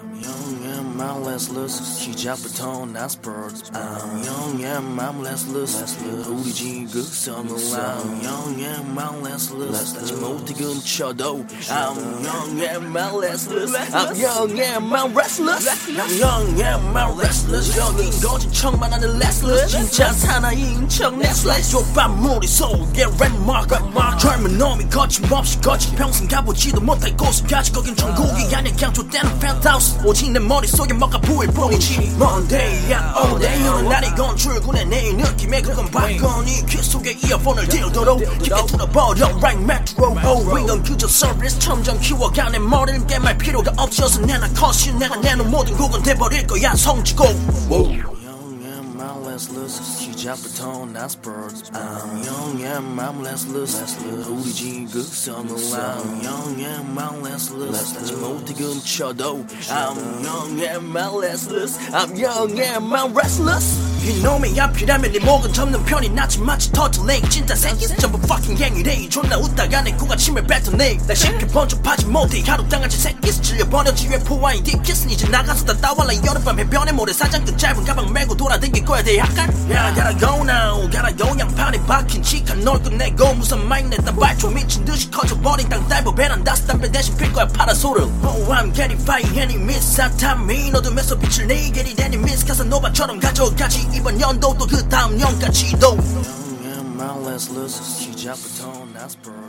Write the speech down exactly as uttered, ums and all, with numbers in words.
young and I'm restless 시작부터 난 spurs I'm young and I'm restless 우리 지금 선물 I'm young and I'm restless 다시 못해 근쳐도 I'm young and I'm restless I'm young and I'm restless I'm young and I'm restless 여긴 거짓 척만 하는 restless 진짜 사나이인 척 restless 족밥무리 속에 landmark 젊은 놈이 거침없이 거친 평생 가보지도 못할 곳까지 거긴 천국이 아니야 그냥 좆대는 penthouse 오직 내 머릿속에 뭐가 보일 뿐이지 Monday and all day 어느 날이 건 출근해 내 느낌에 그건 발건이 귀 속에 이어폰을 들도록 깊게 뚫어버려 right metro oh 이건 그저 서비스 점점 키워가네 머리를 깨말 필요가 없어서 내나 컷이 내가 내놓은 모든 곡은 돼버릴 거야 성지고 restless 시작부터 난 spurs I'm young and I'm restless 우리 지금 선물 I'm young and I'm restless 다시 못해 근쳐도 I'm young and I'm restless I'm young and I'm restless 이놈의 앞이라면 네 목은 접는 편이 낫지 마치 터틀넥 진짜 새끼 전부 fucking 갱이래 존나 웃다가 내 코가 침을 뱉어내 날 쉽게 번쩍하지 못해 하루 당하지 새끼 질려버려 지휘 포화인 딥키스는 이제 나가서 다 따war라 여름밤 해변에 모래사장 끝 짧은 가방 메고 돌아다닐 거야 대학간 Yeah, I gotta go now gotta go 양판에 박힌 치칸 널 끝내고 무슨 마인 냈다 발초 미친 듯이 커져버린 땅 딸보 베란다스 담배 대신 필 거야 파라솔을 Oh I'm getting fire any miss 사탐인 어둠에서 빛을 내게리 되니 미스 카사노바처럼 가져가지 이번 연도도 그 다음 년까지도 Young and I'm restless 시작부터 난 spurs